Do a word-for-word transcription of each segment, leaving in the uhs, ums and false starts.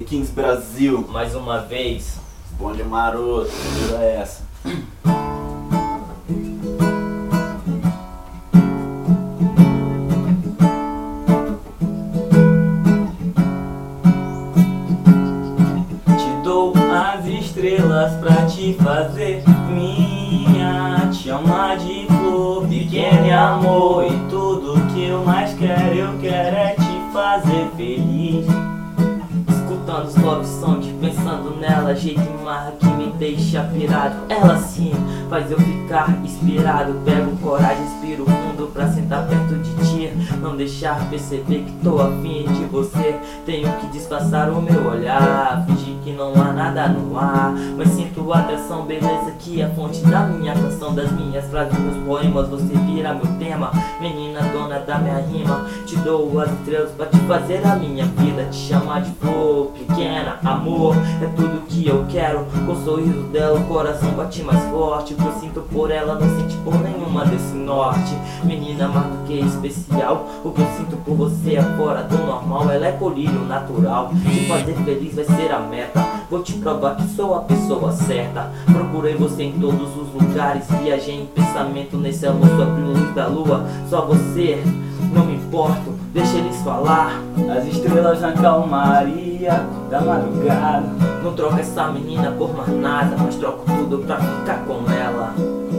Kings Brasil, mais uma vez. bonde maroto, vira essa. Te dou as estrelas pra te fazer minha, te amar de flor, pequeno amor, e tudo que eu mais quero, eu quero é te fazer feliz. Escutando os love song, pensando nela, jeito e marra que me deixa pirado. Ela sim faz eu ficar inspirado. Pego coragem, inspiro fundo pra sentar perto de ti, não deixar perceber que tô afim de você. Tenho que disfarçar o meu olhar, fingir que não há nada no ar, mas sinto atração, beleza que é a fonte da minha canção, das minhas frases, meus poemas. Você vira meu tema, menina dona da minha rima. Te dou as estrelas pra te fazer a minha vida, te chamar de flor, pequena, amor, é tudo que eu quero. Com o sorriso dela o coração bate mais forte. O que eu sinto por ela não sente por nenhuma desse norte. Menina mais do que especial, o que eu sinto por você é fora do normal. Ela é colírio natural, te fazer feliz vai ser a meta. Vou te provar que sou a pessoa certa. Procurei você em todos os lugares, viajei em pensamento nesse amor sobre a luz da lua. Só você, não me importo, deixa eles falar. As estrelas na calmaria da madrugada. Não troco essa menina por mais nada, mas troco tudo pra ficar com ela.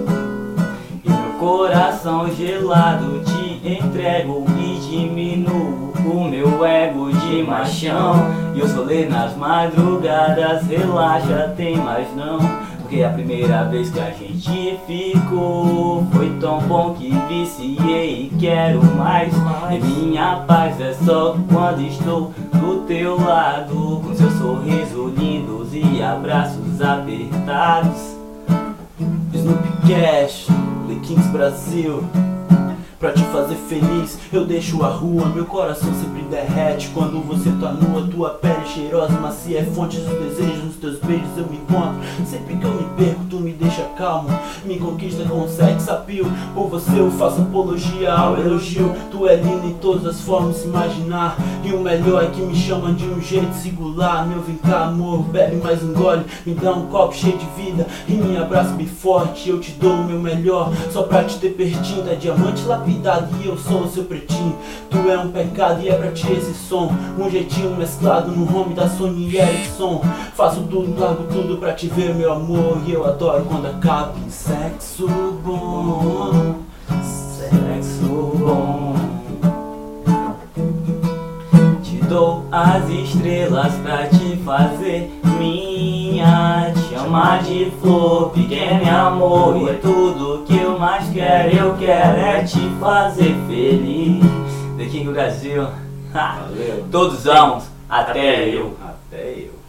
E meu coração gelado te entrego e diminuo o meu ego de machão. E eu solei nas madrugadas, relaxa, tem mais não. Porque a primeira vez que a gente ficou foi tão bom que viciei e quero mais. E minha paz é só quando estou do teu lado, com seu sorriso lindos e abraços apertados. Snoop Cash, The Kings Brasil. Pra te fazer feliz, eu deixo a rua. Meu coração sempre derrete quando você tá nua. Tua pele cheirosa, macia, é fonte dos desejos. Nos teus beijos eu me encontro. Sempre que eu me perco, tu me deixa calmo. Me conquista com sex appeal. Por você eu faço apologia ao elogio. Tu é linda em todas as formas se imaginar. E o melhor é que me chama de um jeito singular. Meu vem cá amor, bebe mais um gole, me dá um copo cheio de vida e me abraça bem forte. Eu te dou o meu melhor, só pra te ter pertinho. Da diamante lapidado e eu sou o seu pretinho. Tu é um pecado e é pra ti esse som. Um jeitinho mesclado no home da Sony Ericsson. Faço tudo, largo tudo pra te ver meu amor. E eu adoro quando acaba em sexo bom. Sexo bom. Te dou as estrelas pra te fazer minha, te amar de flor, pequeno amor, e tudo que eu mais quero, eu quero é te fazer feliz. The King Brasil. Valeu. Todos amam, até, Até eu. eu. Até eu.